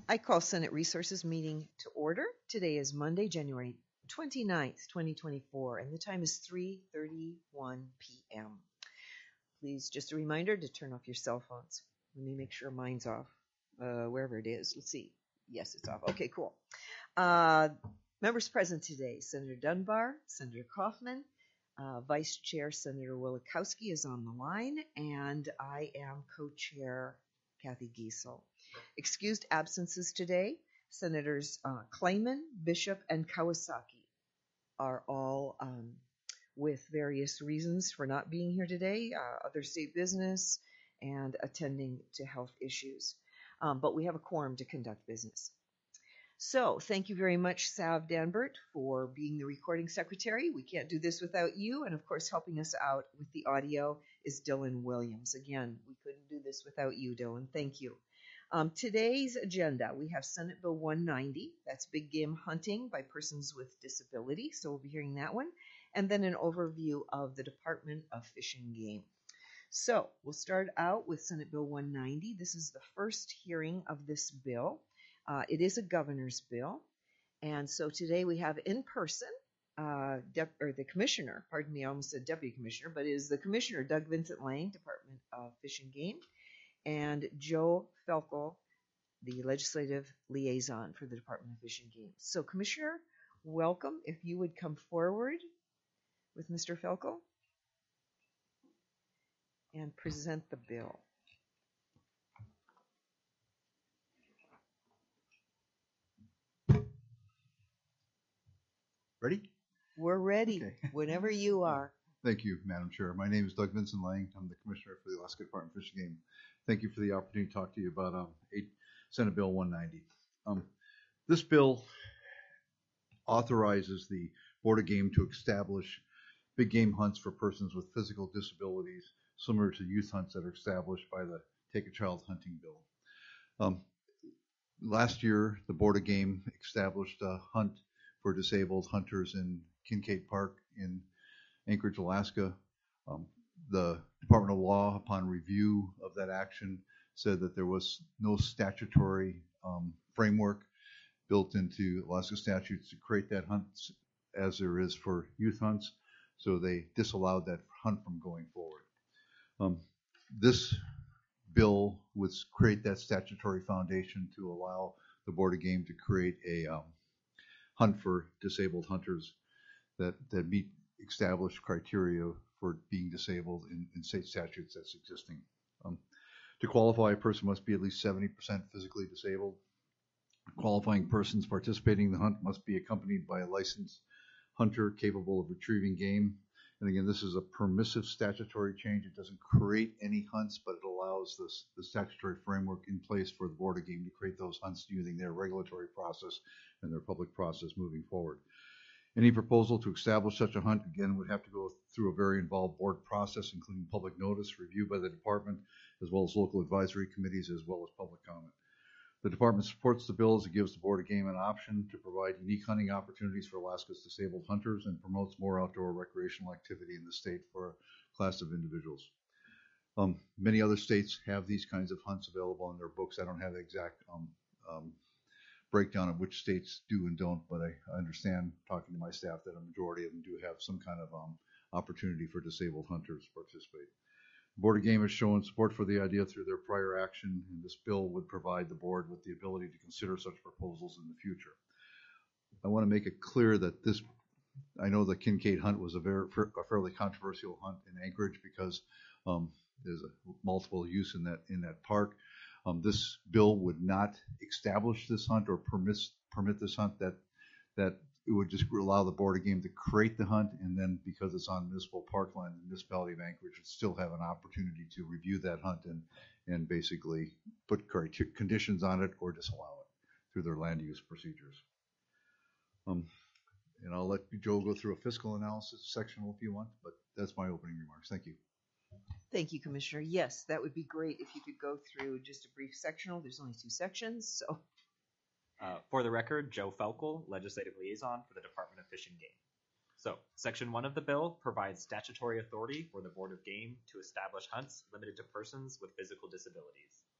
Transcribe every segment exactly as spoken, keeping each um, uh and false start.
I call Senate Resources meeting to order. Today is Monday, January twenty-ninth, twenty twenty-four, and the time is three thirty-one p.m. Please, just a reminder to turn off your cell phones. Let me make sure mine's off, uh, wherever it is. Let's see. Yes, it's off. Okay, cool. Uh, members present today, Senator Dunbar, Senator Kaufman, uh, Vice Chair Senator Wielechowski is on the line, and I am co-chair Kathy Giesel. Excused absences today, Senators uh, Clayman, Bishop, and Kawasaki are all um, with various reasons for not being here today, uh, other state business, and attending to health issues. Um, but we have a quorum to conduct business. So thank you very much, Sav Danbert, for being the recording secretary. We can't do this without you. And of course, helping us out with the audio is Dylan Williams. Again, we couldn't do this without you, Dylan. Thank you. Um, today's agenda, we have Senate Bill one ninety. That's big game hunting by persons with disability. So we'll be hearing that one. And then an overview of the Department of Fish and Game. So we'll start out with Senate Bill one ninety. This is the first hearing of this bill. Uh, it is a governor's bill, and so today we have in person, uh, Dep- or the commissioner, pardon me, I almost said deputy commissioner, but it is the commissioner, Doug Vincent Lang, Department of Fish and Game, and Joe Felkel, the legislative liaison for the Department of Fish and Game. So Commissioner, welcome. If you would come forward with Mister Felkel and present the bill. Ready? We're ready, okay. Whenever you are. Thank you, Madam Chair. My name is Doug Vincent Lang. I'm the Commissioner for the Alaska Department of Fish and Game. Thank you for the opportunity to talk to you about um, eight, Senate Bill one ninety. Um, this bill authorizes the Board of Game to establish big game hunts for persons with physical disabilities, similar to youth hunts that are established by the Take a Child Hunting Bill. Um, last year, the Board of Game established a hunt for disabled hunters in Kincaid Park in Anchorage, Alaska. Um, the Department of Law, upon review of that action, said that there was no statutory um, framework built into Alaska statutes to create that hunt as there is for youth hunts, so they disallowed that hunt from going forward. Um, this bill would create that statutory foundation to allow the Board of Game to create a um, hunt for disabled hunters that, that meet established criteria for being disabled in, in state statutes that's existing. Um, to qualify, a person must be at least seventy percent physically disabled. Qualifying persons participating in the hunt must be accompanied by a licensed hunter capable of retrieving game. And again, this is a permissive statutory change. It doesn't create any hunts, but it allows this, the statutory framework in place for the Board of Game to create those hunts using their regulatory process and their public process moving forward. Any proposal to establish such a hunt, again, would have to go through a very involved board process, including public notice, review by the department, as well as local advisory committees, as well as public comment. The department supports the bill as it gives the Board of Game an option to provide unique hunting opportunities for Alaska's disabled hunters and promotes more outdoor recreational activity in the state for a class of individuals. Um, many other states have these kinds of hunts available in their books. I don't have the exact um, um, breakdown of which states do and don't, but I, I understand, talking to my staff, that a majority of them do have some kind of um, opportunity for disabled hunters to participate. The Board of Game has shown support for the idea through their prior action, and this bill would provide the board with the ability to consider such proposals in the future. I want to make it clear that this, I know the Kincaid hunt was a, very, a fairly controversial hunt in Anchorage because um, there's a multiple use in that in that park. Um, this bill would not establish this hunt or permit permit this hunt. That that it would just allow the Board of Game to create the hunt, and then because it's on municipal parkland, the municipality of Anchorage would still have an opportunity to review that hunt and and basically put conditions on it or disallow it through their land use procedures. Um, and I'll let Joe go through a fiscal analysis sectional if you want, but that's my opening remarks. Thank you. Thank you, Commissioner. Yes, that would be great if you could go through just a brief sectional. There's only two sections, so. Uh, for the record, Joe Felkel, Legislative Liaison for the Department of Fish and Game. So, Section one of the bill provides statutory authority for the Board of Game to establish hunts limited to persons with physical disabilities.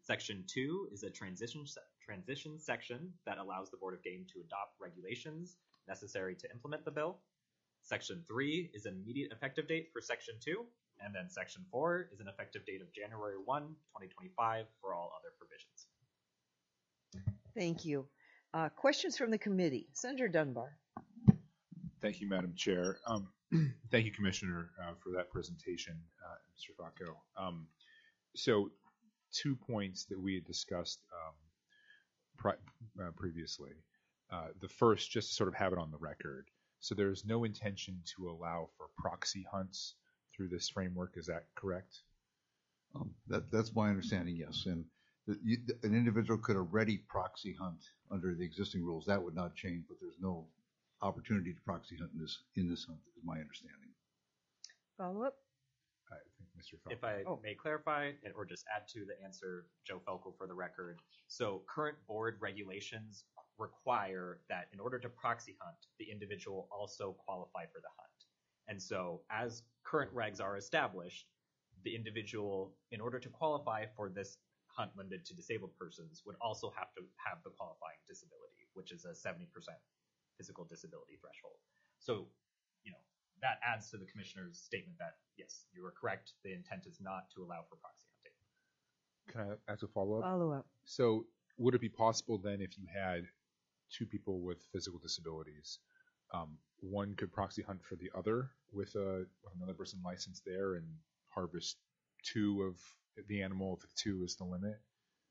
Section two is a transition se- transition section that allows the Board of Game to adopt regulations necessary to implement the bill. Section three is an immediate effective date for Section two, and then Section four is an effective date of January first, twenty twenty-five for all other provisions. Thank you. Uh, questions from the committee. Senator Dunbar. Thank you, Madam Chair. Um, thank you, Commissioner, uh, for that presentation, uh, Mister Falco. Um, so, two points that we had discussed um, pri- uh, previously. Uh, the first, just to sort of have it on the record. So, there's no intention to allow for proxy hunts through this framework. Is that correct? Um, that, that's my understanding, yes. And the, you, an individual could already proxy hunt under the existing rules. That would not change, but there's no opportunity to proxy hunt in this in this hunt, is my understanding. Follow up. I think Mister Falco. If I Oh. may clarify and- or just add to the answer, Joe Felkel, for the record. So current board regulations require that in order to proxy hunt, the individual also qualify for the hunt. And so as current regs are established, the individual, in order to qualify for this hunt limited to disabled persons, would also have to have the qualifying disability, which is a seventy percent physical disability threshold. So, you know, that adds to the commissioner's statement that, yes, you are correct. The intent is not to allow for proxy hunting. Can I ask a follow-up? Follow up. So, would it be possible then, if you had two people with physical disabilities, um, one could proxy hunt for the other with, a, with another person licensed there and harvest two of the animal if two is the limit?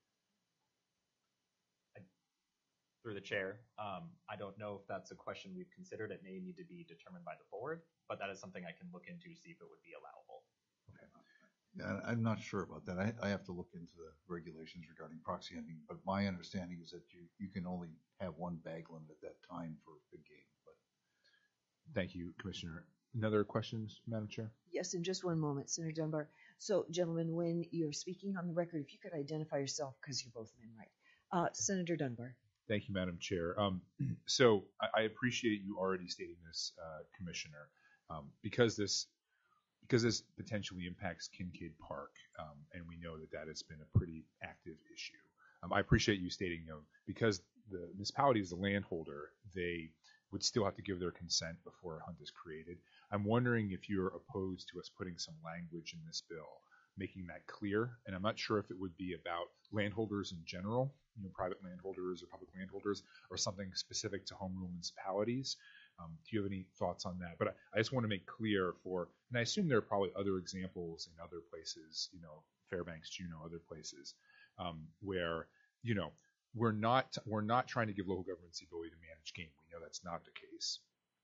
Through the chair, um, I don't know if that's a question we've considered. It may need to be determined by the board, but that is something I can look into to see if it would be allowable. Okay. Yeah, I'm not sure about that. I, I have to look into the regulations regarding proxy hunting, but my understanding is that you, you can only have one bag limit at that time for big game. But Thank you, Commissioner. Another questions, Madam Chair? Yes, in just one moment, Senator Dunbar. So, gentlemen, when you're speaking on the record, if you could identify yourself, because you're both men, right? Uh, Senator Dunbar. Thank you, Madam Chair. Um, so I, I appreciate you already stating this, uh, Commissioner, um, because this because this potentially impacts Kincaid Park, um, and we know that that has been a pretty active issue. Um, I appreciate you stating, you know, because the municipality is the landholder, they would still have to give their consent before a hunt is created. I'm wondering if you're opposed to us putting some language in this bill, making that clear. And I'm not sure if it would be about landholders in general, you know, private landholders or public landholders, or something specific to home rule municipalities. Um, do you have any thoughts on that? But I, I just want to make clear for, and I assume there are probably other examples in other places, you know, Fairbanks, Juneau, other places, um, where, you know, we're not we're not trying to give local governments the ability to manage game. We know that's not the case.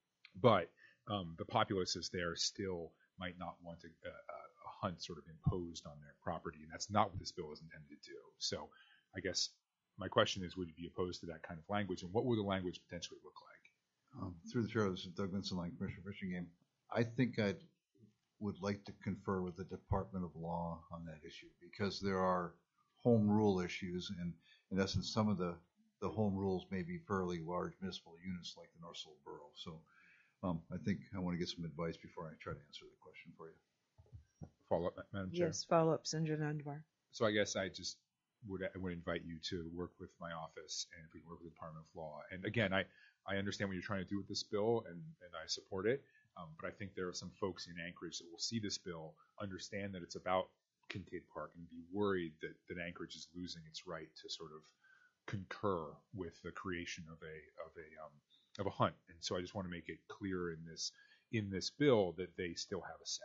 But um, the populaces there still might not want a, a, a hunt sort of imposed on their property, and that's not what this bill is intended to do. So I guess my question is, would you be opposed to that kind of language, and what would the language potentially look like? um, through the chair, this is Doug Vinson, like Commissioner Fishing Game. I think I would like to confer with the Department of Law on that issue, because there are home rule issues, and in essence, some of the, the home rules may be fairly large municipal units like the North Slope Borough. So um, I think I want to get some advice before I try to answer the question for you. Follow up, Madam Chair? Yes, follow up, Senator Dunbar. So I guess I just would I would invite you to work with my office, and if we can work with the Department of Law. And again, I, I understand what you're trying to do with this bill, and, and I support it. Um, but I think there are some folks in Anchorage that will see this bill, understand that it's about Kincaid Park, and be worried that, that Anchorage is losing its right to sort of concur with the creation of a of a um, of a hunt. And so I just want to make it clear in this in this bill that they still have a say.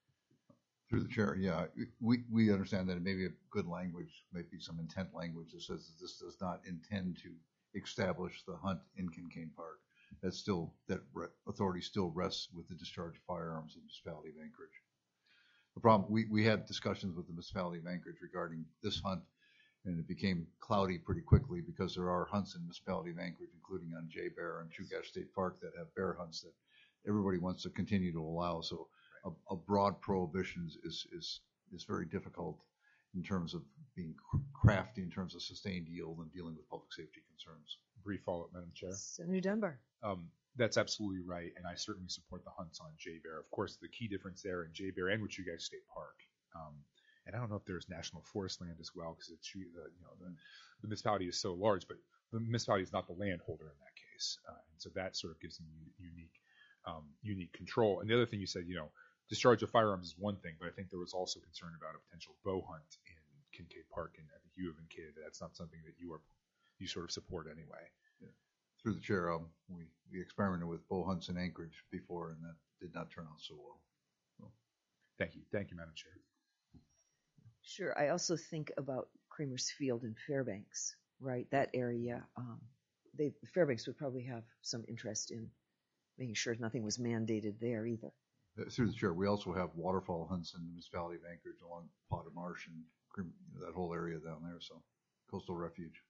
Through the chair, yeah, we, we understand that it may be a good language, maybe some intent language that says that this does not intend to establish the hunt in Kincaid Park. That's still, that re- authority still rests with the discharge of firearms in the municipality of Anchorage. The problem, we, we had discussions with the municipality of Anchorage regarding this hunt, and it became cloudy pretty quickly because there are hunts in the municipality of Anchorage, including on Jay Bear and Chugach State Park, that have bear hunts that everybody wants to continue to allow. So A, a broad prohibition is, is is very difficult in terms of being crafty, in terms of sustained yield and dealing with public safety concerns. Brief follow-up, Madam Chair. Senator Dunbar. Um, that's absolutely right, and I certainly support the hunts on Jay Bear. Of course, the key difference there in Jay Bear and with Chugach State Park um, and I don't know if there's national forest land as well, because it's the you know the, the municipality is so large, but the municipality is not the landholder in that case, uh, and so that sort of gives them unique um, unique control. And the other thing you said, you know, discharge of firearms is one thing, but I think there was also concern about a potential bow hunt in Kincaid Park, and I think you have indicated that that's not something that you are you sort of support anyway. Yeah. Through the chair, um, we we experimented with bow hunts in Anchorage before, and that did not turn out so well. So. Thank you, thank you, Madam Chair. Sure. I also think about Creamer's Field in Fairbanks, right? That area, um, they Fairbanks would probably have some interest in making sure nothing was mandated there either. Through the chair, we also have waterfowl hunts in the municipality of Anchorage along Potter Marsh and that whole area down there, so coastal refuge.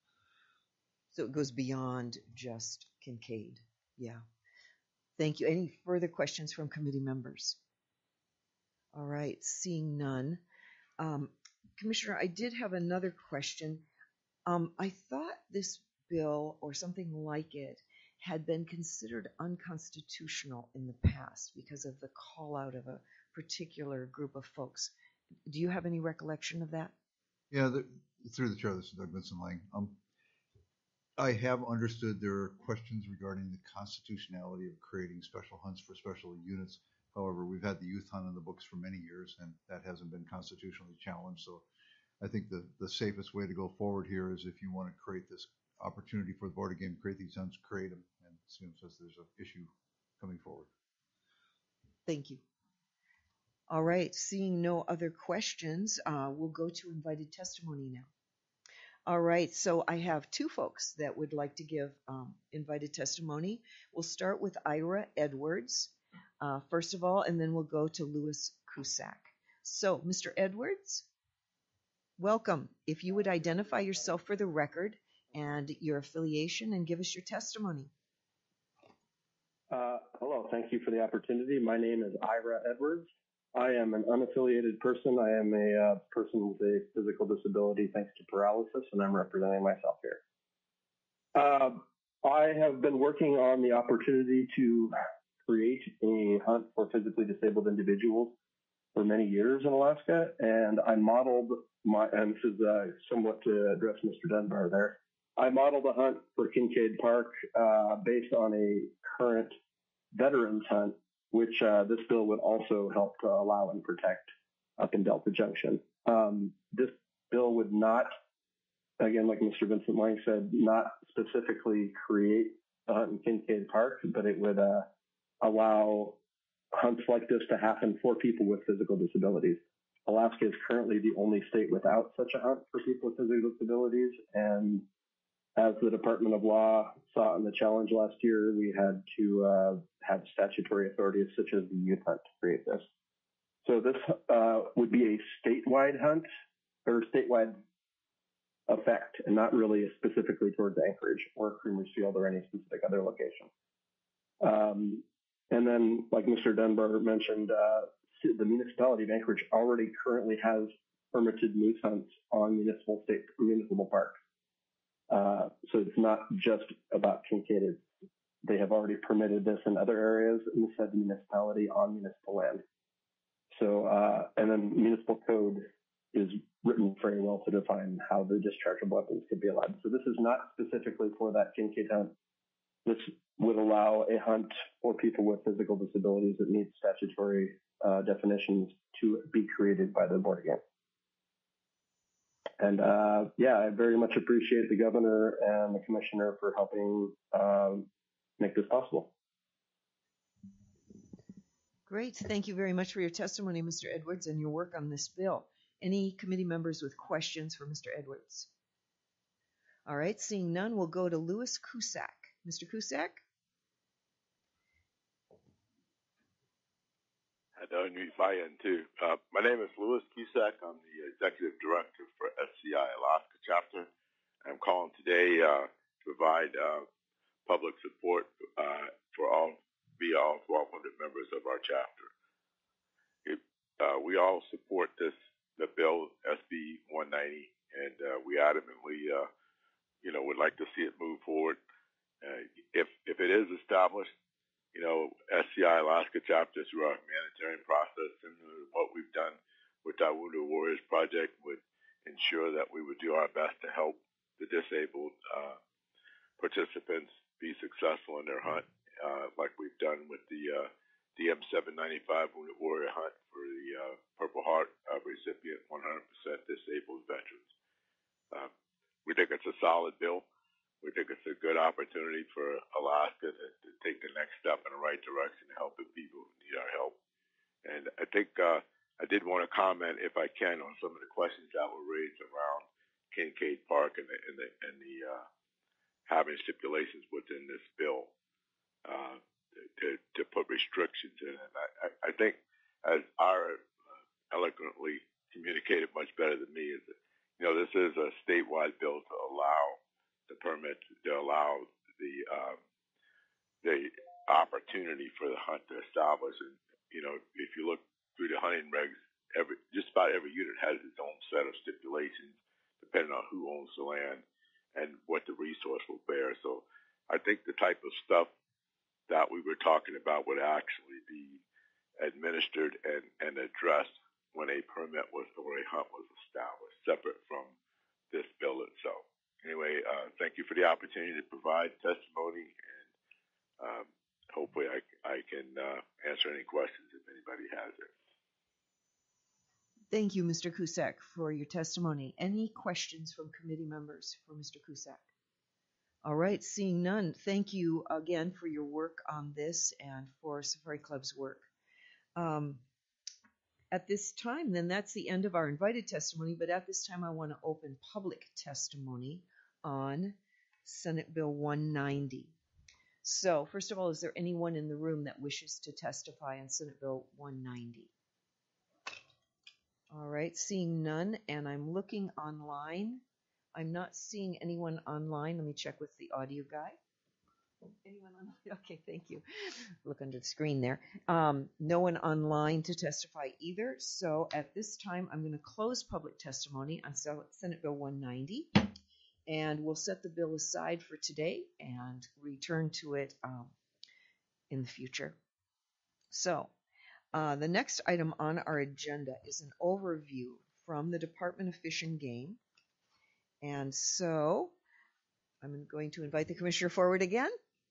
So it goes beyond just Kincaid. Yeah. Thank you. Any further questions from committee members? All right. Seeing none. Um, Commissioner, I did have another question. Um, I thought this bill or something like it had been considered unconstitutional in the past because of the call out of a particular group of folks. Do you have any recollection of that? Yeah, the, through the chair, this is Doug Vincent Lang. Um, I have understood there are questions regarding the constitutionality of creating special hunts for special units. However, we've had the youth hunt in the books for many years, and that hasn't been constitutionally challenged. So I think the, the safest way to go forward here is if you want to create this opportunity for the Board of Game to create these hunts, create them, and it seems as there's an issue coming forward. Thank you. All right, seeing no other questions, uh, we'll go to invited testimony now. All right, so I have two folks that would like to give um, invited testimony. We'll start with Ira Edwards, uh, first of all, and then we'll go to Louis Cusack. So, Mister Edwards, welcome. If you would identify yourself for the record and your affiliation and give us your testimony. Uh, hello, thank you for the opportunity. My name is Ira Edwards. I am an unaffiliated person. I am a uh, person with a physical disability thanks to paralysis, and I'm representing myself here. Uh, I have been working on the opportunity to create a hunt for physically disabled individuals for many years in Alaska, and I modeled my, and this is uh, somewhat to address Mister Dunbar there, I modeled a hunt for Kincaid Park uh, based on a current veterans hunt, which uh, this bill would also help to allow and protect up in Delta Junction. Um, this bill would not, again, like Mister Vincent Lang said, not specifically create a hunt in Kincaid Park, but it would uh, allow hunts like this to happen for people with physical disabilities. Alaska is currently the only state without such a hunt for people with physical disabilities, and as the Department of Law saw in the challenge last year, we had to uh, have statutory authorities such as the youth hunt to create this. So this uh, would be a statewide hunt or statewide effect, and not really specifically towards Anchorage or Creamer's Field or any specific other location. Um, and then, like Mister Dunbar mentioned, uh, the municipality of Anchorage already currently has permitted moose hunts on municipal state municipal parks. Uh, so it's not just about Kincaid. They have already permitted this in other areas in the said municipality on municipal land. So, uh, and then municipal code is written very well to define how the discharge of weapons could be allowed. So this is not specifically for that Kincaid hunt. This would allow a hunt for people with physical disabilities that meet statutory uh, definitions to be created by the board again. And uh, yeah, I very much appreciate the governor and the commissioner for helping um, make this possible. Great. Thank you very much for your testimony, Mister Edwards, and your work on this bill. Any committee members with questions for Mister Edwards? All right, seeing none, we'll go to Louis Cusack. Mister Cusack? I don't need my end too. Uh, my name is Louis Cusack. I'm the executive director for S C I Alaska chapter. I'm calling today uh, to provide uh, public support uh, for all via all twelve hundred members of our chapter. It, uh, we all support this the bill S B one ninety, and uh, we adamantly, uh, you know, would like to see it move forward. Uh, if if it is established, you know, S C I Alaska chapter through our humanitarian process, similar to what we've done with our Wounded Warriors Project would ensure that we would do our best to help the disabled uh, participants be successful in their hunt, uh, like we've done with the uh, D M seven ninety-five Wounded Warrior Hunt for the uh, Purple Heart uh, recipient, one hundred percent disabled veterans. Uh, we think it's a solid bill. We think it's a good opportunity for Alaska to, to take the next step in the right direction to help the people who need our help. And I think uh, I did want to comment, if I can, on some of the questions that were raised around Kincaid Park and the, and the, and the uh, having stipulations within this bill uh, to, to put restrictions in it. I, I, I think, as Ira uh, eloquently communicated much better than me, is that, you know, this is a statewide bill to allow the permit, to allow the um, the opportunity for the hunt to establish. And, you know, if you look through the hunting regs, every just about every unit has its own set of stipulations, depending on who owns the land and what the resource will bear. So I think the type of stuff that we were talking about would actually be administered and, and addressed when a permit was or a hunt was established, separate from this bill itself. Anyway, uh, thank you for the opportunity to provide testimony, and um, hopefully I, I can uh, answer any questions if anybody has it. Thank you, Mister Cusack, for your testimony. Any questions from committee members for Mister Cusack? All right, seeing none, thank you again for your work on this and for Safari Club's work. Um, at this time, then that's the end of our invited testimony, but at this time I want to open public testimony on Senate Bill one ninety. So, first of all, is there anyone in the room that wishes to testify on Senate Bill one ninety? All right, seeing none, and I'm looking online. I'm not seeing anyone online. Let me check with the audio guy. Anyone online? Okay, thank you. Look under the screen there. Um, no one online to testify either. So at this time, I'm going to close public testimony on Senate Bill one ninety, and we'll set the bill aside for today and return to it um, in the future. So uh, the next item on our agenda is an overview from the Department of Fish and Game. And so I'm going to invite the Commissioner forward again.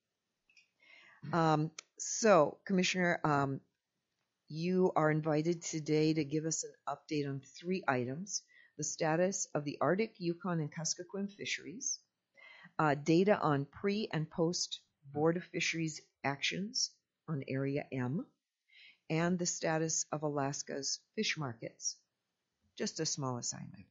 Um, so, Commissioner, um, you are invited today to give us an update on three items: the status of the Arctic, Yukon, and Kuskokwim fisheries, uh, data on pre- and post-Board of Fisheries actions on Area M, and the status of Alaska's fish markets. Just a small assignment.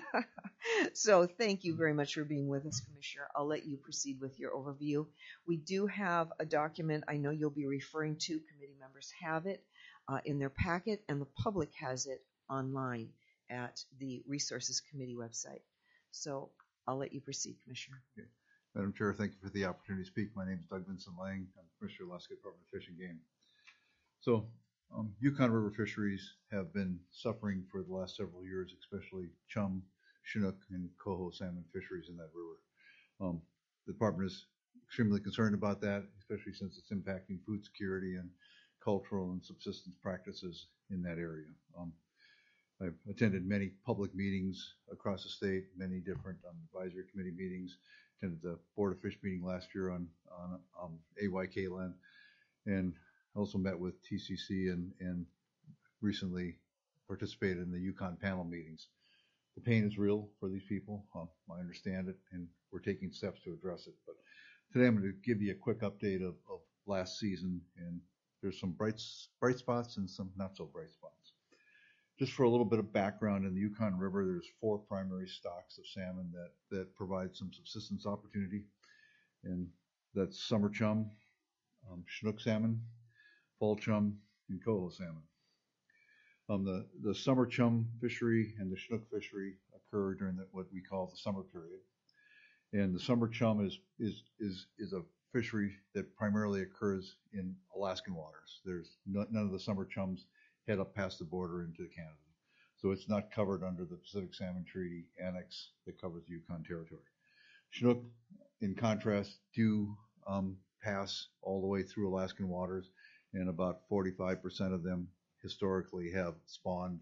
So thank you very much for being with us, Commissioner. I'll let you proceed with your overview. We do have a document I know you'll be referring to. Committee members have it uh, in their packet, and the public has it online at the Resources Committee website. So I'll let you proceed, Commissioner. Okay. Madam Chair, thank you for the opportunity to speak. My name is Doug Vincent Lang. I'm Commissioner of Alaska Department of Fish and Game. So um, Yukon River fisheries have been suffering for the last several years, especially chum, Chinook, and coho salmon fisheries in that river. Um, the department is extremely concerned about that, especially since it's impacting food security and cultural and subsistence practices in that area. Um, I've attended many public meetings across the state, many different um, advisory committee meetings, attended the Board of Fish meeting last year on, on um, A Y K land, and also met with T C C and, and recently participated in the Yukon panel meetings. The pain is real for these people. Um, I understand it, and we're taking steps to address it. But today I'm going to give you a quick update of, of last season, and there's some bright bright spots and some not so bright spots. Just for a little bit of background, in the Yukon River, there's four primary stocks of salmon that, that provide some subsistence opportunity, and that's summer chum, um, Chinook salmon, fall chum, and coho salmon. Um, the, the summer chum fishery and the Chinook fishery occur during the, what we call the summer period. And the summer chum is, is, is, is a fishery that primarily occurs in Alaskan waters. There's no, none of the summer chums head up past the border into Canada. So it's not covered under the Pacific Salmon Treaty Annex that covers the Yukon Territory. Chinook, in contrast, do um, pass all the way through Alaskan waters, and about forty-five percent of them historically have spawned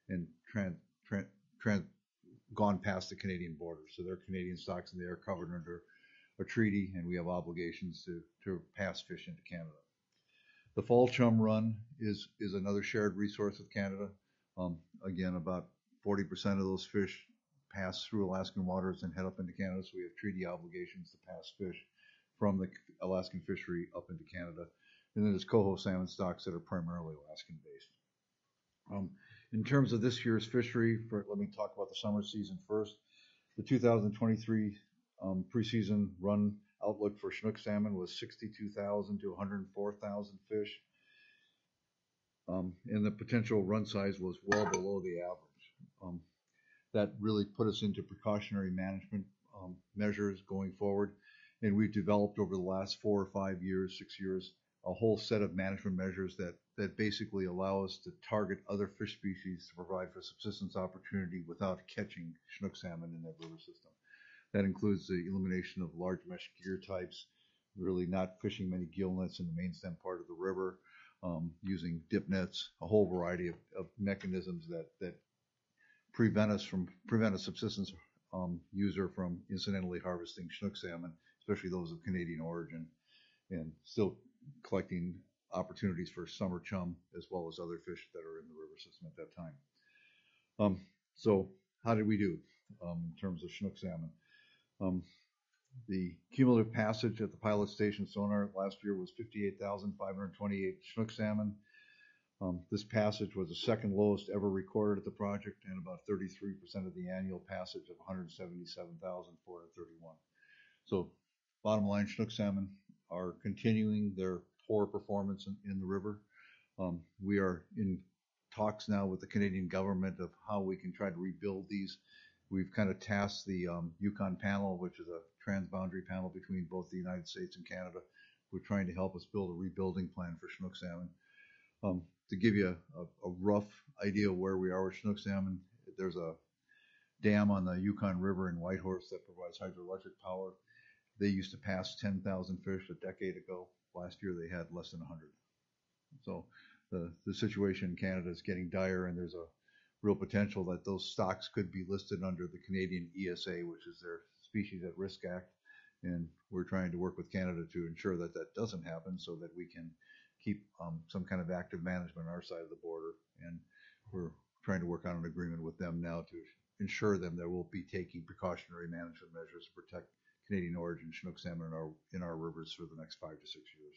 and tran, tran, tran, gone past the Canadian border. So they're Canadian stocks and they are covered under a treaty, and we have obligations to, to pass fish into Canada. The fall chum run is, is another shared resource with Canada. Um, again, about forty percent of those fish pass through Alaskan waters and head up into Canada, so we have treaty obligations to pass fish from the Alaskan fishery up into Canada. And then there's coho salmon stocks that are primarily Alaskan based. Um, in terms of this year's fishery, for, let me talk about the summer season first. The two thousand twenty-three um, preseason run outlook for Chinook salmon was sixty-two thousand to one hundred four thousand fish. Um, and the potential run size was well below the average. Um, that really put us into precautionary management um, measures going forward. And we've developed over the last four or five years, six years, a whole set of management measures that, that basically allow us to target other fish species to provide for subsistence opportunity without catching Chinook salmon in that river system. That includes the elimination of large mesh gear types, really not fishing many gill nets in the main stem part of the river, um, using dip nets, a whole variety of, of mechanisms that, that prevent us from, prevent a subsistence um, user from incidentally harvesting Chinook salmon, especially those of Canadian origin, and still collecting opportunities for summer chum as well as other fish that are in the river system at that time. Um, so how did we do um, in terms of Chinook salmon? Um, the cumulative passage at the pilot station sonar last year was fifty-eight thousand five hundred twenty-eight Chinook salmon. Um, this passage was the second lowest ever recorded at the project, and about thirty-three percent of the annual passage of one hundred seventy-seven thousand four hundred thirty-one. So bottom line, Chinook salmon are continuing their poor performance in, in the river. Um, we are in talks now with the Canadian government of how we can try to rebuild these. We've kind of tasked the um, Yukon panel, which is a transboundary panel between both the United States and Canada. We're trying to help us build a rebuilding plan for Chinook salmon. Um, to give you a, a, a rough idea of where we are with Chinook salmon, there's a dam on the Yukon River in Whitehorse that provides hydroelectric power. They used to pass ten thousand fish a decade ago. Last year they had less than one hundred. So the, the situation in Canada is getting dire, and there's a real potential that those stocks could be listed under the Canadian E S A, which is their Species at Risk Act. And we're trying to work with Canada to ensure that that doesn't happen so that we can keep um, some kind of active management on our side of the border. And we're trying to work on an agreement with them now to ensure them that we'll be taking precautionary management measures to protect Canadian origin Chinook salmon in our, in our rivers for the next five to six years.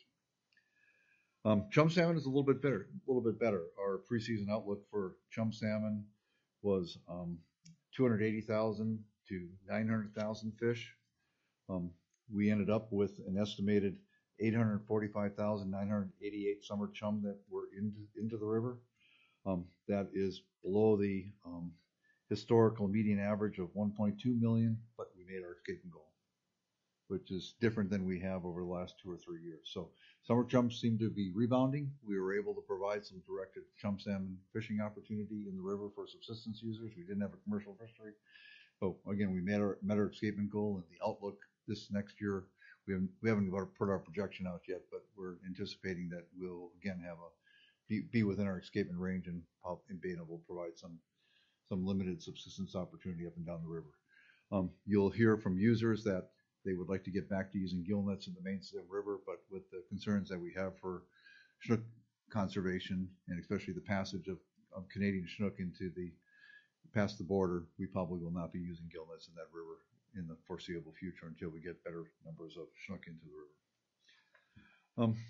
Um, chum salmon is a little bit better. A little bit better. Our preseason outlook for chum salmon was um, two hundred eighty thousand to nine hundred thousand fish. Um, we ended up with an estimated eight hundred forty-five thousand nine hundred eighty-eight summer chum that were into into the river. Um, that is below the um, historical median average of one point two million, but we made our escaping goal, which is different than we have over the last two or three years. So summer chums seem to be rebounding. We were able to provide some directed chum salmon fishing opportunity in the river for subsistence users. We didn't have a commercial fishery. So again, we met our, met our escapement goal, and the outlook this next year, we haven't, we haven't put our projection out yet, but we're anticipating that we'll again have a, be, be within our escapement range and, and being able to provide some, some limited subsistence opportunity up and down the river. Um, you'll hear from users that they would like to get back to using gill nets in the main stem river, but with the concerns that we have for Chinook conservation, and especially the passage of, of Canadian Chinook into the past the border, we probably will not be using gill nets in that river in the foreseeable future until we get better numbers of Chinook into the river. Um,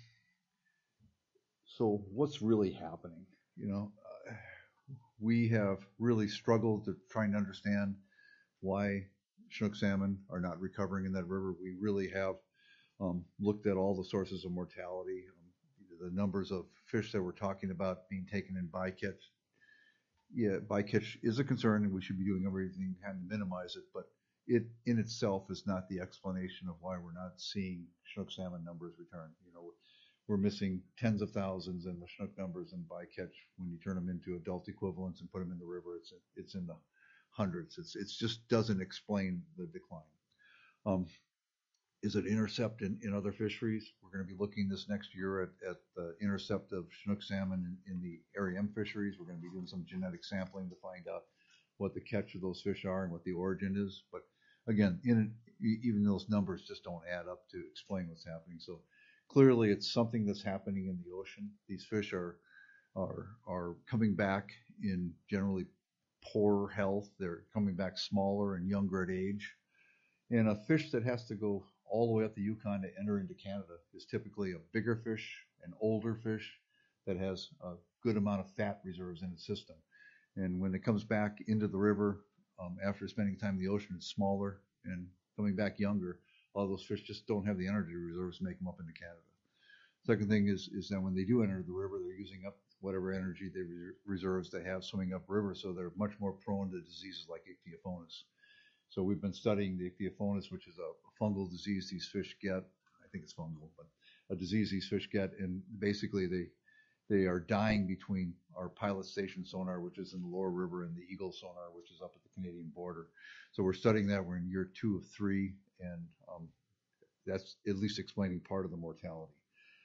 so what's really happening? You know, uh, we have really struggled to try and understand why Chinook salmon are not recovering in that river. We really have um, looked at all the sources of mortality, um, the numbers of fish that we're talking about being taken in bycatch. Yeah, bycatch is a concern, and we should be doing everything we can to minimize it, but it in itself is not the explanation of why we're not seeing Chinook salmon numbers return. You know, we're missing tens of thousands in the Chinook numbers in bycatch. When you turn them into adult equivalents and put them in the river, it's it's in the hundreds. It's it just doesn't explain the decline. Um, is it intercept in, in other fisheries? We're going to be looking this next year at, at the intercept of Chinook salmon in, in the Area M fishery. fisheries. We're going to be doing some genetic sampling to find out what the catch of those fish are and what the origin is. But again, in even those numbers just don't add up to explain what's happening. So clearly, it's something that's happening in the ocean. These fish are are are coming back in generally poor health. They're coming back smaller and younger at age. And a fish that has to go all the way up the Yukon to enter into Canada is typically a bigger fish, an older fish that has a good amount of fat reserves in its system. And when it comes back into the river um, after spending time in the ocean, it's smaller and coming back younger. A lot of those fish just don't have the energy reserves to make them up into Canada. Second thing is is that when they do enter the river, they're using up whatever energy they re- reserves they have swimming upriver, so they're much more prone to diseases like ichthyophonus. So we've been studying the ichthyophonus, which is a, a fungal disease these fish get. I think it's fungal, but a disease these fish get, and basically they they are dying between our pilot station sonar, which is in the lower river, and the Eagle sonar, which is up at the Canadian border. So we're studying that. We're in year two of three, and um, that's at least explaining part of the mortality.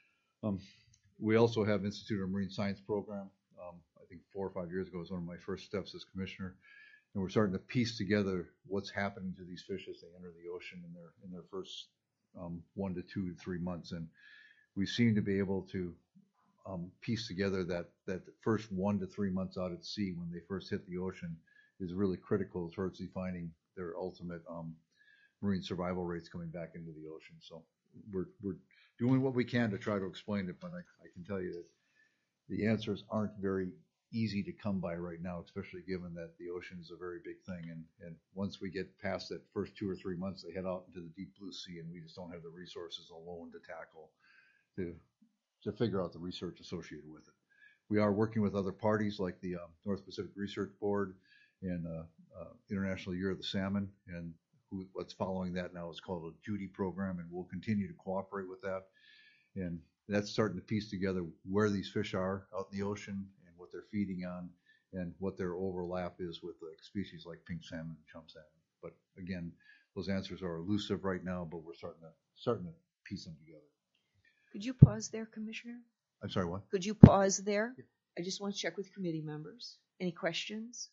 Um, we also have Institute of Marine Science program. Um, I think four or five years ago was one of my first steps as commissioner. And we're starting to piece together what's happening to these fish as they enter the ocean in their in their first um, one to two to three months, and we seem to be able to um, piece together that that first one to three months out at sea when they first hit the ocean is really critical towards defining their ultimate um, marine survival rates coming back into the ocean. So we're we're doing what we can to try to explain it, but I, I can tell you that the answers aren't very easy to come by right now, especially given that the ocean is a very big thing. And, and once we get past that first two or three months, they head out into the deep blue sea, and we just don't have the resources alone to tackle, to, to figure out the research associated with it. We are working with other parties like the um, North Pacific Research Board and uh, uh, International Year of the Salmon, and who, what's following that now is called a Judy program, and we'll continue to cooperate with that. And that's starting to piece together where these fish are out in the ocean, what they're feeding on, and what their overlap is with like species like pink salmon and chum salmon. But again, those answers are elusive right now, but we're starting to starting to piece them together. Could you pause there, Commissioner? I'm sorry, what? Could you pause there? Yeah. I just want to check with committee members. Any questions?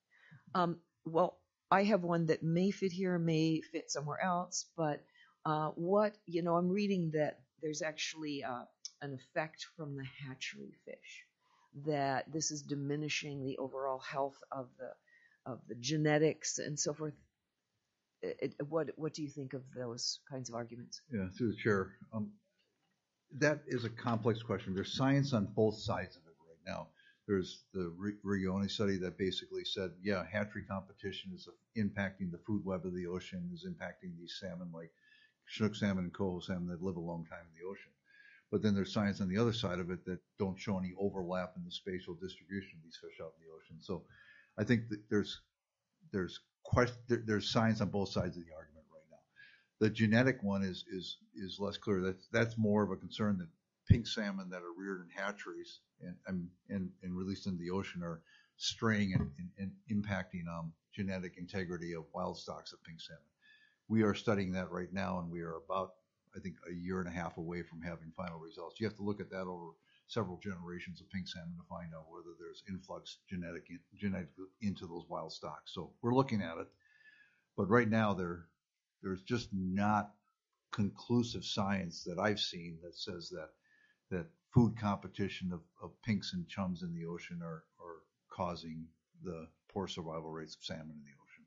Um, well, I have one that may fit here, may fit somewhere else, but uh, what, you know, I'm reading that there's actually uh, an effect from the hatchery fish, that this is diminishing the overall health of the of the genetics and so forth. It, it, what what do you think of those kinds of arguments? Yeah, through the chair. Um, that is a complex question. There's science on both sides of it right now. There's the Rigione study that basically said, yeah, hatchery competition is impacting the food web of the ocean, is impacting these salmon like Chinook salmon and coho salmon that live a long time in the ocean. But then there's science on the other side of it that don't show any overlap in the spatial distribution of these fish out in the ocean. So I think that there's there's quest, there, there's science on both sides of the argument right now. The genetic one is is is less clear. That's that's more of a concern that pink salmon that are reared in hatcheries and and and, and released into the ocean are straying and, and, and impacting um, genetic integrity of wild stocks of pink salmon. We are studying that right now, and we are about, I think, a year and a half away from having final results. You have to look at that over several generations of pink salmon to find out whether there's influx genetic in, genetic into those wild stocks. So we're looking at it, but right now there there's just not conclusive science that I've seen that says that that food competition of, of pinks and chums in the ocean are, are causing the poor survival rates of salmon in the ocean.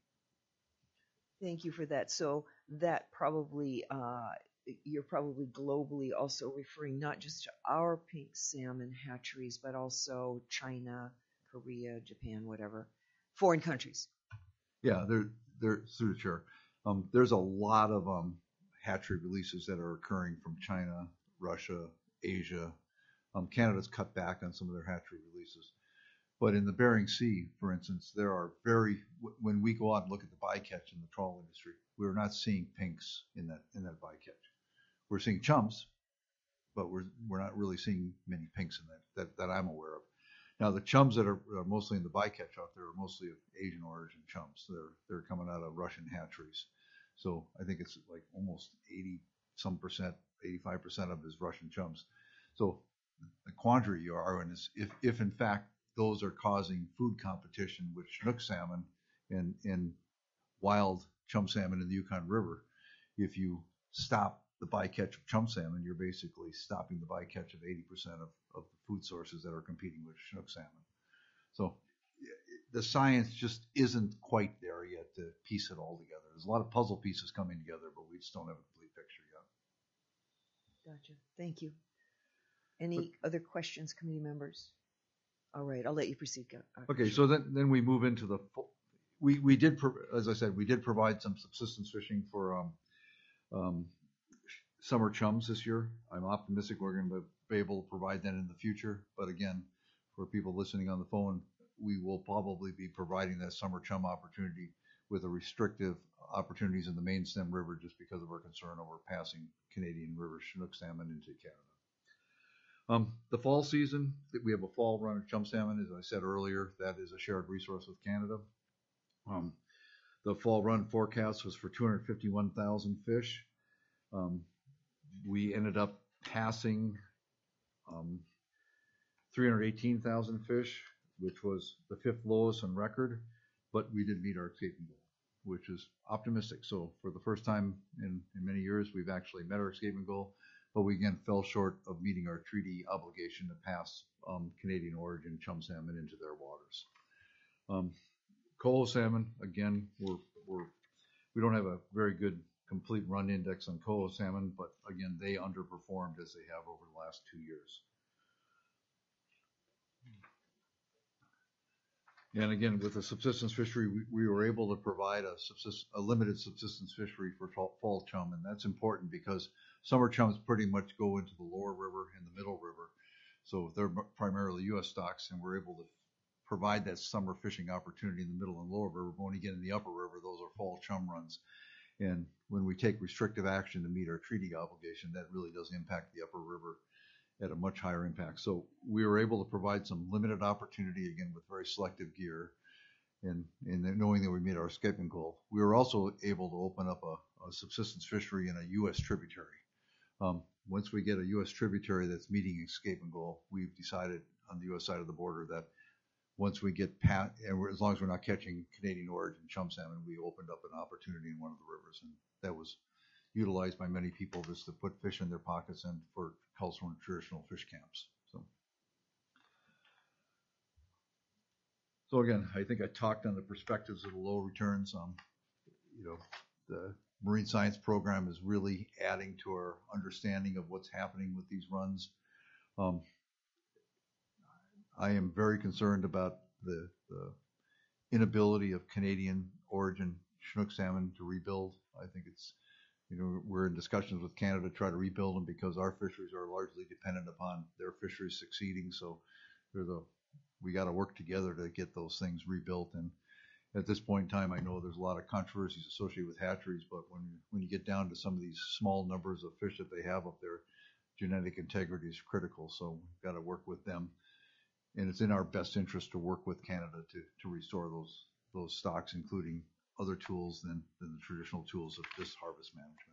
Thank you for that. So that probably, uh, you're probably globally also referring not just to our pink salmon hatcheries, but also China, Korea, Japan, whatever, foreign countries. Yeah, they're, they're through the chair. Um, there's a lot of um, hatchery releases that are occurring from China, Russia, Asia. Um, Canada's cut back on some of their hatchery releases. But in the Bering Sea, for instance, there are very, when we go out and look at the bycatch in the trawl industry, we're not seeing pinks in that in that bycatch. We're seeing chums, but we're we're not really seeing many pinks in that that, that I'm aware of. Now, the chums that are, are mostly in the bycatch out there are mostly of Asian origin chums. They're they're coming out of Russian hatcheries. So I think it's like almost eighty some percent, eighty-five percent of it is Russian chums. So the quandary you are in is if, if in fact those are causing food competition with Chinook salmon and, and wild chum salmon in the Yukon River. If you stop the bycatch of chum salmon, you're basically stopping the bycatch of eighty percent of, of the food sources that are competing with Chinook salmon. So the science just isn't quite there yet to piece it all together. There's a lot of puzzle pieces coming together, but we just don't have a complete picture yet. Gotcha. Thank you. Any but, other questions, committee members? All right, I'll let you proceed. Uh, okay, so then, then we move into the, we, we did, as I said, we did provide some subsistence fishing for um, um, summer chums this year. I'm optimistic we're going to be able to provide that in the future. But again, for people listening on the phone, we will probably be providing that summer chum opportunity with a restrictive opportunities in the main stem river just because of our concern over passing Canadian river Chinook salmon into Canada. Um, the fall season, we have a fall run of chum salmon, as I said earlier. That is a shared resource with Canada. Um, the fall run forecast was for two hundred fifty-one thousand fish. Um, we ended up passing um, three hundred eighteen thousand fish, which was the fifth lowest on record, but we did meet our escaping goal, which is optimistic. So for the first time in, in many years, we've actually met our escaping goal, but we again fell short of meeting our treaty obligation to pass um, Canadian origin chum salmon into their waters. Um, coho salmon, again, we're, we're, we don't have a very good complete run index on coho salmon, but again, they underperformed as they have over the last two years. And again, with the subsistence fishery, we, we were able to provide a, subsist, a limited subsistence fishery for fall, fall chum, and that's important because summer chums pretty much go into the lower river and the middle river. So they're primarily U S stocks, and we're able to provide that summer fishing opportunity in the middle and lower river. But when you get in the upper river, those are fall chum runs. And when we take restrictive action to meet our treaty obligation, that really does impact the upper river at a much higher impact. So we were able to provide some limited opportunity, again, with very selective gear, and, and knowing that we made our escaping goal. We were also able to open up a, a subsistence fishery in a U S tributary. Um, once we get a U S tributary that's meeting escaping goal, we've decided on the U S side of the border that once we get past, and we're, as long as we're not catching Canadian origin chum salmon, we opened up an opportunity in one of the rivers, and that was utilized by many people just to put fish in their pockets and for cultural and traditional fish camps. So, so again, I think I talked on the perspectives of the low returns. Um, you know, the marine science program is really adding to our understanding of what's happening with these runs. Um, I am very concerned about the, the inability of Canadian origin Chinook salmon to rebuild. I think it's, you know, we're in discussions with Canada to try to rebuild them because our fisheries are largely dependent upon their fisheries succeeding. So there's a, we got to work together to get those things rebuilt. And at this point in time, I know there's a lot of controversies associated with hatcheries, but when you, when you get down to some of these small numbers of fish that they have up there, genetic integrity is critical. So we've got to work with them. And it's in our best interest to work with Canada to, to restore those those stocks, including other tools than, than the traditional tools of this harvest management.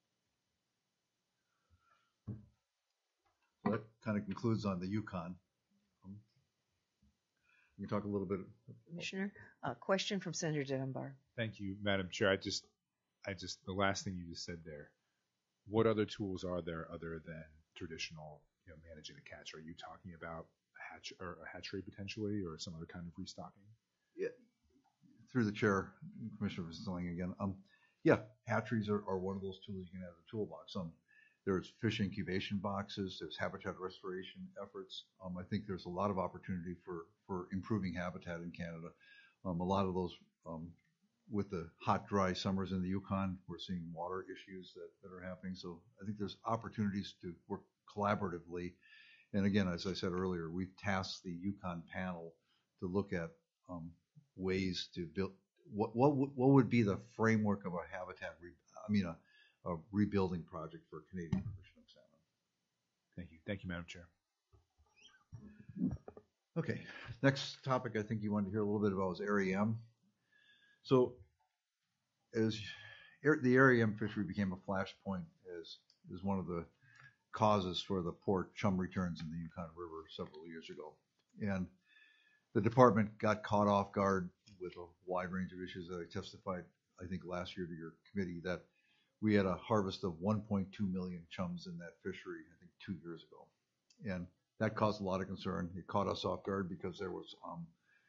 So that kind of concludes on the Yukon. Um, we can talk a little bit. Commissioner, a question from Senator Dunbar. Thank you, Madam Chair. I just, I just, the last thing you just said there. What other tools are there other than traditional, you know, managing a catch? Are you talking about a hatch or a hatchery potentially, or some other kind of restocking? Yeah. Through the chair, Commissioner Stilling again. Um, yeah, hatcheries are, are one of those tools you can have in the toolbox. Um, there's fish incubation boxes. There's habitat restoration efforts. Um, I think there's a lot of opportunity for for improving habitat in Canada. Um, a lot of those, um, with the hot, dry summers in the Yukon, we're seeing water issues that, that are happening. So I think there's opportunities to work collaboratively. And again, as I said earlier, we've tasked the Yukon panel to look at um, ways to build, what, what what would be the framework of a habitat, re, I mean, a, a rebuilding project for Canadian river Chinook salmon. Thank you. Thank you, Madam Chair. Okay, next topic I think you wanted to hear a little bit about was Area M. So as the Area M fishery became a flashpoint as, as one of the causes for the poor chum returns in the Yukon River several years ago. And the department got caught off guard with a wide range of issues that I testified, I think, last year to your committee, that we had a harvest of one point two million chums in that fishery, I think, two years ago. And that caused a lot of concern. It caught us off guard because there was um,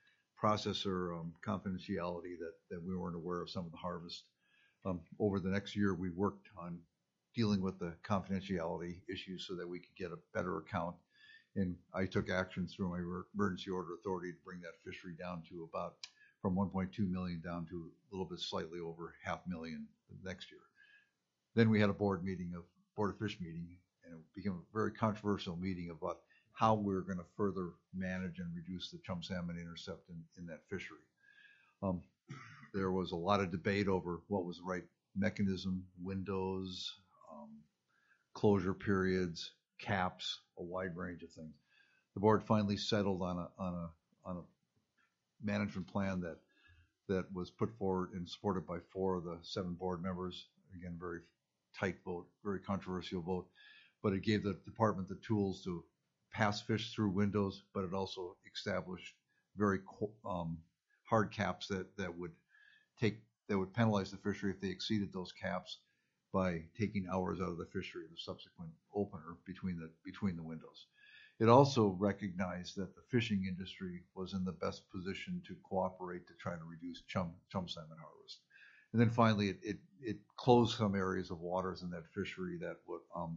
processor um, confidentiality that, that we weren't aware of some of the harvest. Um, over the next year, we worked on dealing with the confidentiality issues so that we could get a better account. And I took action through my emergency order authority to bring that fishery down to about, from one point two million down to a little bit slightly over half million next year. Then we had a board meeting of, Board of Fish meeting, and it became a very controversial meeting about how we're going to further manage and reduce the chum salmon intercept in, in that fishery. Um, there was a lot of debate over what was the right mechanism, windows, um, closure periods, caps, a wide range of things. The board finally settled on a on a on a management plan that that was put forward and supported by four of the seven board members. Again, very tight vote, very controversial vote, but it gave the department the tools to pass fish through windows, but it also established very um, hard caps that that would take that would penalize the fishery if they exceeded those caps by taking hours out of the fishery in the subsequent opener between the between the windows. It also recognized that the fishing industry was in the best position to cooperate to try to reduce chum chum salmon harvest. And then finally, it it, it closed some areas of waters in that fishery that would um,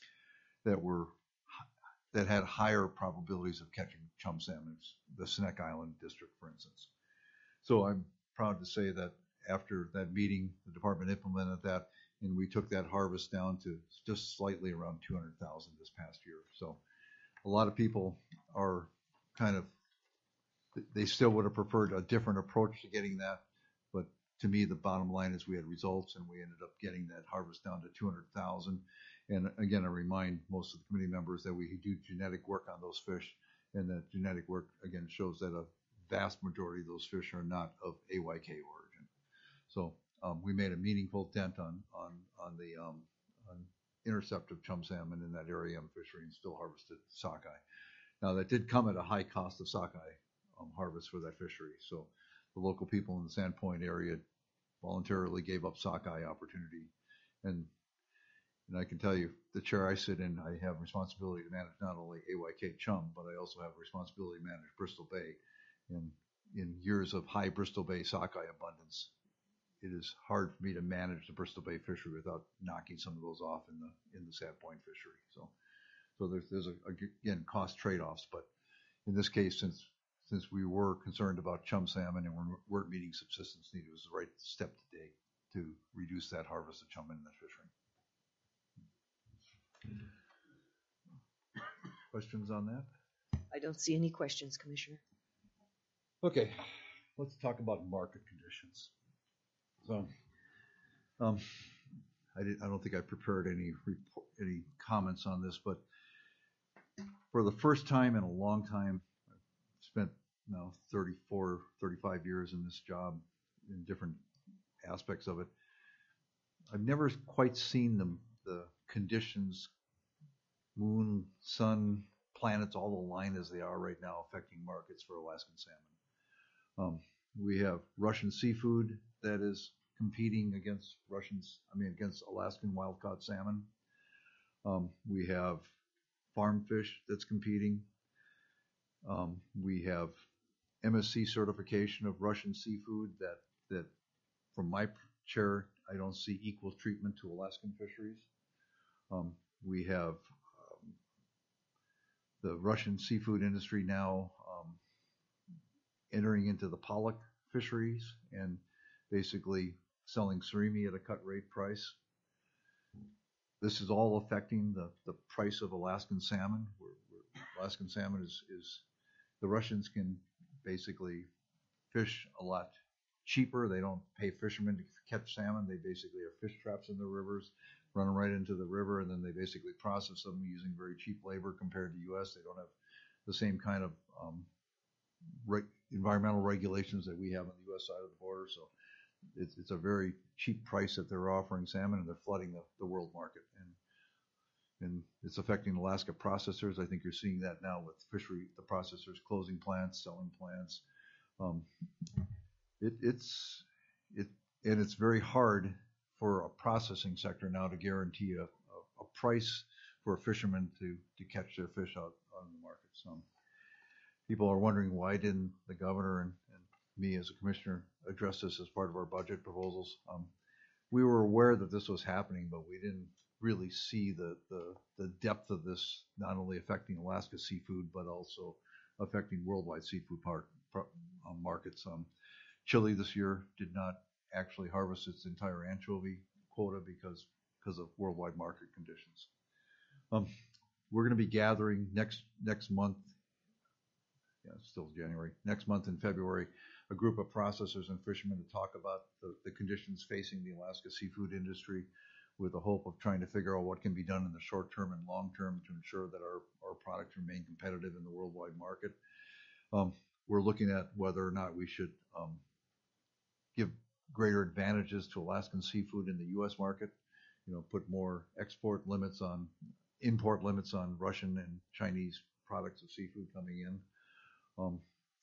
that were that had higher probabilities of catching chum salmon, the Snake Island district, for instance. So I'm proud to say that after that meeting, the department implemented that, and we took that harvest down to just slightly around two hundred thousand this past year. So a lot of people are kind of, they still would have preferred a different approach to getting that, but to me, the bottom line is we had results, and we ended up getting that harvest down to two hundred thousand. And again, I remind most of the committee members that we do genetic work on those fish, and that genetic work, again, shows that a vast majority of those fish are not of A Y K origin. So um, we made a meaningful dent on on on the um, on intercept of chum salmon in that area of fishery, and still harvested sockeye. Now that did come at a high cost of sockeye um, harvest for that fishery. So the local people in the Sandpoint area voluntarily gave up sockeye opportunity, and and I can tell you, the chair I sit in, I have responsibility to manage not only A Y K chum, but I also have responsibility to manage Bristol Bay. And in years of high Bristol Bay sockeye abundance, it is hard for me to manage the Bristol Bay fishery without knocking some of those off in the in the Sandpoint fishery. So, so there's there's a, again cost trade-offs, but in this case, since since we were concerned about chum salmon and we're, weren't meeting subsistence needs, it was the right step to take to reduce that harvest of chum in that fishery. Questions on that? I don't see any questions, Commissioner. Okay, let's talk about market conditions. So, um, I did, I don't think I prepared any report, any comments on this, but for the first time in a long time, I've spent now thirty-four, thirty-five years in this job in different aspects of it. I've never quite seen the the conditions, moon, sun, planets all align as they are right now, affecting markets for Alaskan salmon. Um, we have Russian seafood that is competing against Russians, I mean, against Alaskan wild-caught salmon. Um, we have farm fish that's competing. Um, we have M S C certification of Russian seafood that, that from my chair, I don't see equal treatment to Alaskan fisheries. Um, we have um, the Russian seafood industry now um, entering into the pollock fisheries and basically selling surimi at a cut rate price. This is all affecting the, the price of Alaskan salmon. We're, we're, Alaskan salmon is, is, the Russians can basically fish a lot cheaper. They don't pay fishermen to catch salmon. They basically are fish traps in the rivers, run right into the river, and then they basically process them using very cheap labor compared to U S. They don't have the same kind of um, re- environmental regulations that we have on the U S side of the border. So it's, it's a very cheap price that they're offering salmon, and they're flooding the, the world market. And and it's affecting Alaska processors. I think you're seeing that now with fishery, the processors closing plants, selling plants. Um, it, it's it and it's very hard for a processing sector now to guarantee a, a, a price for a fisherman to, to catch their fish out on the markets. Um, people are wondering why didn't the governor and, and me as a commissioner address this as part of our budget proposals. Um, we were aware that this was happening, but we didn't really see the, the, the depth of this not only affecting Alaska seafood, but also affecting worldwide seafood part, part, um, markets. Um, Chile this year did not actually harvest its entire anchovy quota because because of worldwide market conditions. Um, we're going to be gathering next next month. Yeah, it's still January. Next month in February, a group of processors and fishermen to talk about the, the conditions facing the Alaska seafood industry, with the hope of trying to figure out what can be done in the short term and long term to ensure that our, our products remain competitive in the worldwide market. Um, we're looking at whether or not we should um, give greater advantages to Alaskan seafood in the U S market, you know, put more export limits on, import limits on Russian and Chinese products of seafood coming in, um,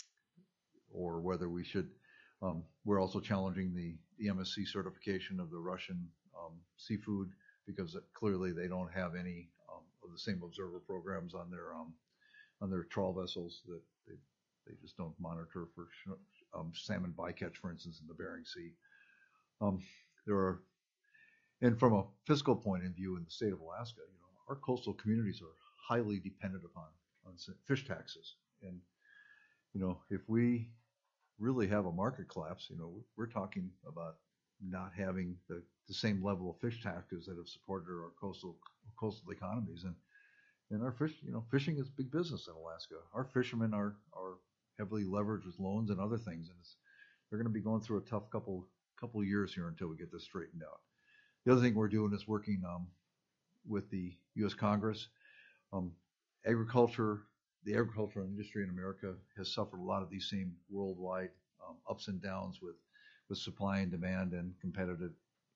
or whether we should, um, we're also challenging the, the M S C certification of the Russian um, seafood because it, clearly they don't have any um, of the same observer programs on their um, on their trawl vessels, that they, they just don't monitor for um, salmon bycatch, for instance, in the Bering Sea. Um, there are, and from a fiscal point of view in the state of Alaska, you know, our coastal communities are highly dependent upon on fish taxes. And, you know, if we really have a market collapse, you know, we're talking about not having the, the same level of fish taxes that have supported our coastal coastal economies. And and our fish, you know, fishing is big business in Alaska. Our fishermen are are heavily leveraged with loans and other things, and it's, they're going to be going through a tough couple couple years here until we get this straightened out. The other thing we're doing is working um, with the U S Congress. Um, agriculture, the agricultural industry in America has suffered a lot of these same worldwide um, ups and downs with with supply and demand and competitive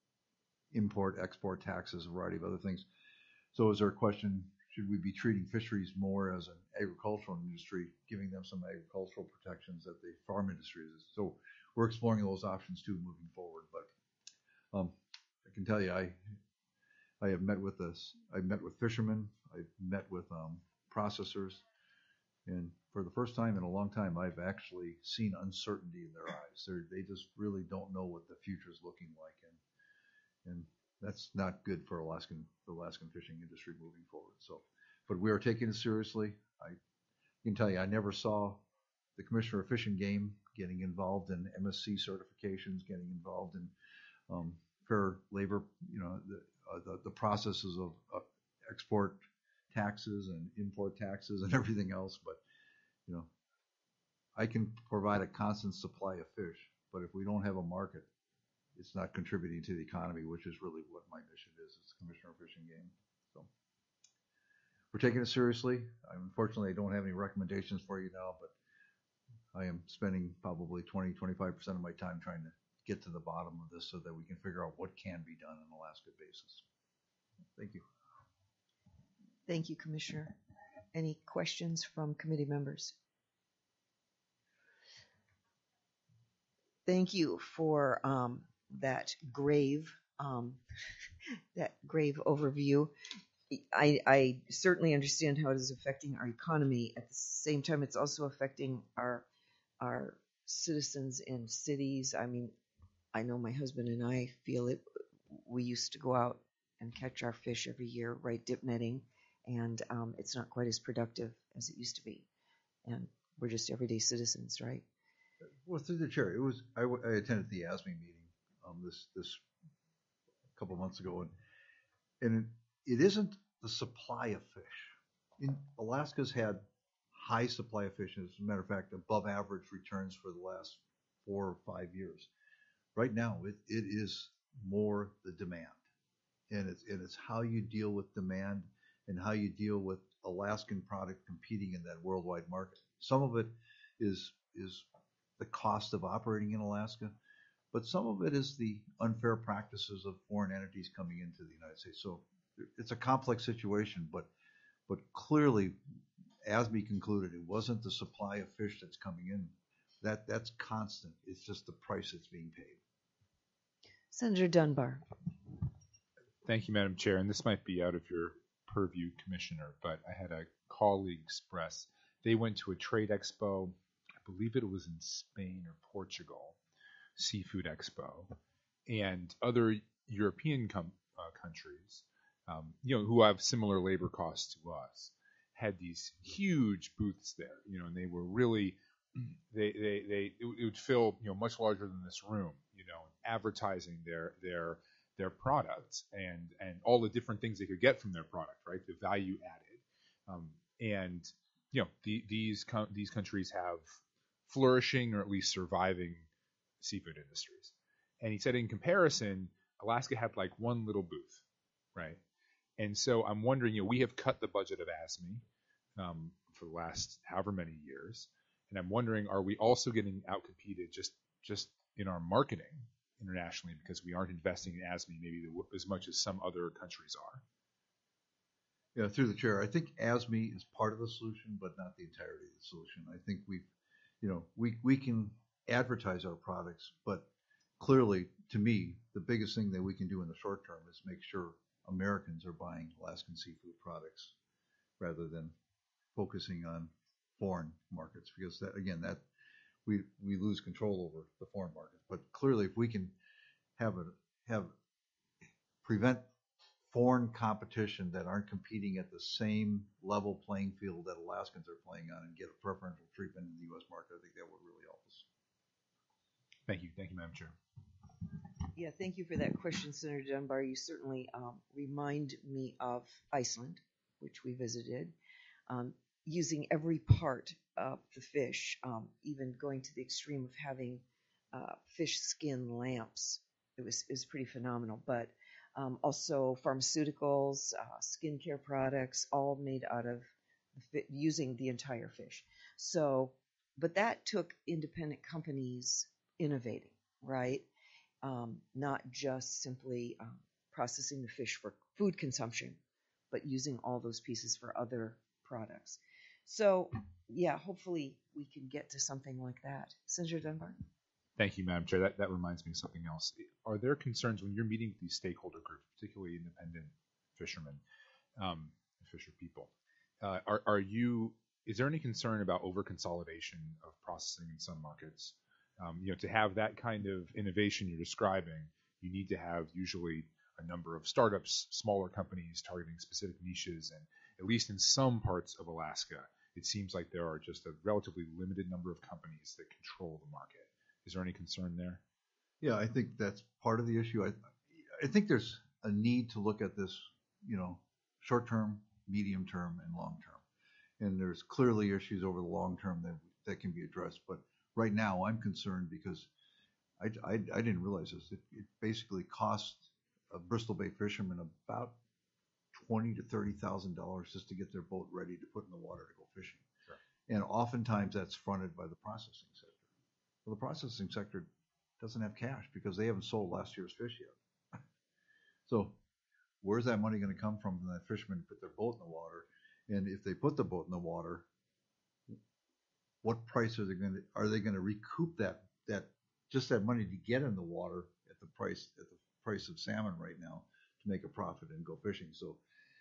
import, export taxes, a variety of other things. So is there a question, should we be treating fisheries more as an agricultural industry, giving them some agricultural protections that the farm industry is? So we're exploring those options too moving forward. But um, I can tell you, I I have met with this. I've met with fishermen. I've met with um, processors, and for the first time in a long time, I've actually seen uncertainty in their eyes. They're, they just really don't know what the future is looking like, and and that's not good for Alaskan the Alaskan fishing industry moving forward. So, but we are taking it seriously. I can tell you, I never saw the Commissioner of Fish and Game getting involved in M S C certifications, getting involved in um, fair labor, you know, the, uh, the, the processes of uh, export taxes and import taxes and everything else. But, you know, I can provide a constant supply of fish, but if we don't have a market, it's not contributing to the economy, which is really what my mission is as Commissioner of Fish and Game. So we're taking it seriously. I, unfortunately, I don't have any recommendations for you now, but I am spending probably twenty, twenty-five percent of my time trying to get to the bottom of this so that we can figure out what can be done on an Alaska basis. Thank you. Thank you, Commissioner. Any questions from committee members? Thank you for um, that grave, um, that grave overview. I, I certainly understand how it is affecting our economy. At the same time, it's also affecting our our citizens in cities. I mean, I know my husband and I feel it. We used to go out and catch our fish every year, right, dip netting, and um, it's not quite as productive as it used to be. And we're just everyday citizens, right? Well, through the chair, it was I, I attended the A S M E meeting um, this this a couple months ago, and and it, it isn't the supply of fish. In Alaska's had high supply of fish, as a matter of fact, above average returns for the last four or five years. Right now, it, it is more the demand, and it's and it's how you deal with demand and how you deal with Alaskan product competing in that worldwide market. Some of it is is the cost of operating in Alaska, but some of it is the unfair practices of foreign entities coming into the United States. So it's a complex situation, but but clearly, A S M E concluded it wasn't the supply of fish that's coming in. That that's constant. It's just the price that's being paid. Senator Dunbar. Thank you, Madam Chair. And this might be out of your purview, Commissioner, but I had a colleague express they went to a trade expo. I believe it was in Spain or Portugal, Seafood Expo, and other European com- uh, countries, um, you know, who have similar labor costs to us, had these huge booths there, you know, and they were really, they, they, they, it, it would fill, you know, much larger than this room, you know, advertising their, their, their products and, and all the different things they could get from their product, right? The value added. Um, and, you know, the, these, co- these countries have flourishing or at least surviving seafood industries. And he said in comparison, Alaska had like one little booth, right? And so I'm wondering, you know, we have cut the budget of A S M E um, for the last however many years. And I'm wondering, are we also getting outcompeted just, just in our marketing internationally because we aren't investing in A S M E maybe the, as much as some other countries are? Yeah, through the chair, I think A S M E is part of the solution, but not the entirety of the solution. I think we've, you know, we, we can advertise our products, but clearly, to me, the biggest thing that we can do in the short term is make sure Americans are buying Alaskan seafood products rather than focusing on foreign markets, because that, again, that we we lose control over the foreign markets. But clearly, if we can have a have prevent foreign competition that aren't competing at the same level playing field that Alaskans are playing on and get a preferential treatment in the U S market, I think that would really help us. Thank you. Thank you, Madam Chair. Yeah, thank you for that question, Senator Dunbar. You certainly um, remind me of Iceland, which we visited, um, using every part of the fish, um, even going to the extreme of having uh, fish skin lamps. It was, it was pretty phenomenal. But um, also pharmaceuticals, uh, skincare products, all made out of the fi- using the entire fish. So, but that took independent companies innovating, right? Um, not just simply um, processing the fish for food consumption, but using all those pieces for other products. So, yeah, hopefully we can get to something like that. Senator Dunbar? Thank you, Madam Chair. That, that reminds me of something else. Are there concerns when you're meeting with these stakeholder groups, particularly independent fishermen, um, fisher people? Uh, are, are you? Is there any concern about over-consolidation of processing in some markets? Um, you know, to have that kind of innovation you're describing, you need to have usually a number of startups, smaller companies targeting specific niches, and at least in some parts of Alaska, it seems like there are just a relatively limited number of companies that control the market. Is there any concern there? Yeah, I think that's part of the issue. I, I think there's a need to look at this, you know, short term, medium term, and long term. And there's clearly issues over the long term that that can be addressed. But right now, I'm concerned because I, I, I didn't realize this. It, it basically costs a Bristol Bay fisherman about twenty to thirty thousand dollars just to get their boat ready to put in the water to go fishing. Sure. And oftentimes that's fronted by the processing sector. Well, the processing sector doesn't have cash because they haven't sold last year's fish yet. So where's that money going to come from when that fisherman put their boat in the water? And if they put the boat in the water, what price are they going to, are they going to recoup that, that, just that money to get in the water at the price, at the price of salmon right now to make a profit and go fishing? So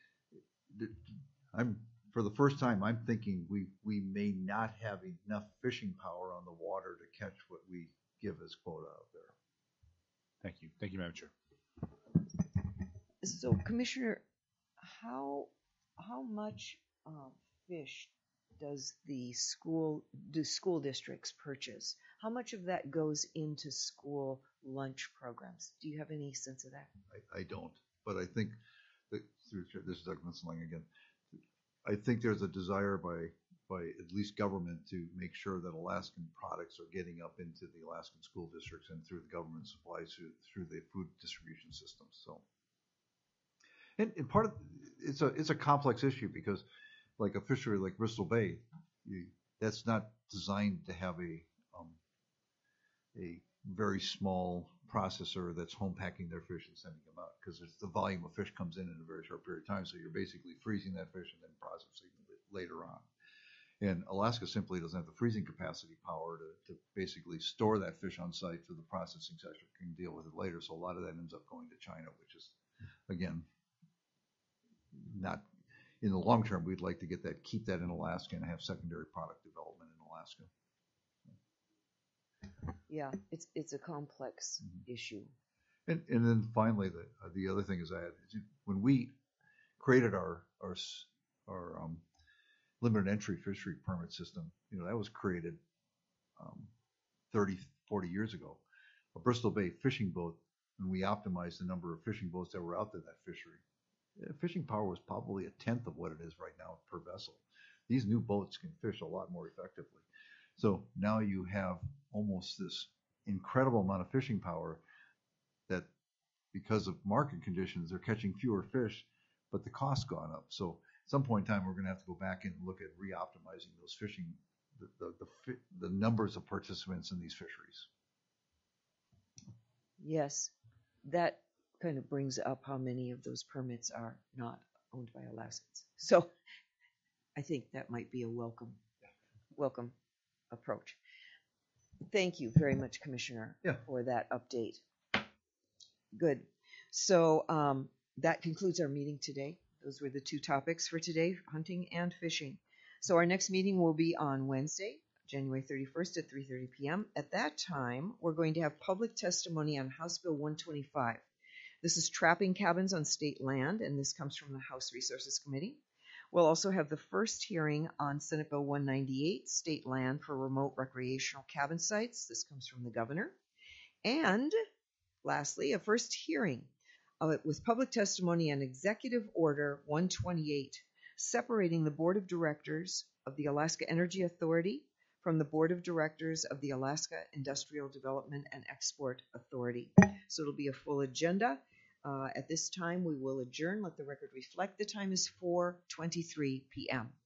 I'm, for the first time, I'm thinking we, we may not have enough fishing power on the water to catch what we give as quota out there. Thank you. Thank you, Madam Chair. So, Commissioner, how how much um, fish does the school do school districts purchase? How much of that goes into school lunch programs? Do you have any sense of that? I, I don't, but I think that through this is Doug Missling again. I think there's a desire by by at least government to make sure that Alaskan products are getting up into the Alaskan school districts and through the government supplies through, through the food distribution system. So, and, and part of it's a it's a complex issue because, like a fishery like Bristol Bay, you, that's not designed to have a um, a very small processor that's home packing their fish and sending them out, because the volume of fish comes in in a very short period of time. So you're basically freezing that fish and then processing it later on. And Alaska simply doesn't have the freezing capacity power to, to basically store that fish on site so the processing sector can deal with it later. So a lot of that ends up going to China, which is, again, not in the long term. We'd like to get that, keep that in Alaska and have secondary product development in Alaska. Yeah, it's it's a complex Mm-hmm. issue. And, and then finally, the uh, the other thing is that when we created our our our um, limited entry fishery permit system, you know, that was created um, thirty, forty years ago. A Bristol Bay fishing boat, when we optimized the number of fishing boats that were out there in that fishery, uh, fishing power was probably a tenth of what it is right now per vessel. These new boats can fish a lot more effectively. So now you have almost this incredible amount of fishing power that, because of market conditions, they're catching fewer fish, but the cost gone up. So at some point in time, we're going to have to go back and look at re-optimizing those fishing, the, the, the, the numbers of participants in these fisheries. Yes, that kind of brings up how many of those permits are not owned by Alaskans. So I think that might be a welcome, welcome approach. Thank you very much, Commissioner, Yeah. for that update. Good. So um, that concludes our meeting today. Those were the two topics for today, hunting and fishing. So our next meeting will be on Wednesday, January thirty-first at three thirty p.m. At that time, we're going to have public testimony on House Bill one twenty-five. This is trapping cabins on state land, and this comes from the House Resources Committee. We'll also have the first hearing on Senate Bill one ninety-eight, state land for remote recreational cabin sites. This comes from the governor. And lastly, a first hearing uh, with public testimony on Executive Order one twenty-eight, separating the Board of Directors of the Alaska Energy Authority from the Board of Directors of the Alaska Industrial Development and Export Authority. So it'll be a full agenda. Uh, at this time, we will adjourn. Let the record reflect the time is four twenty-three p.m.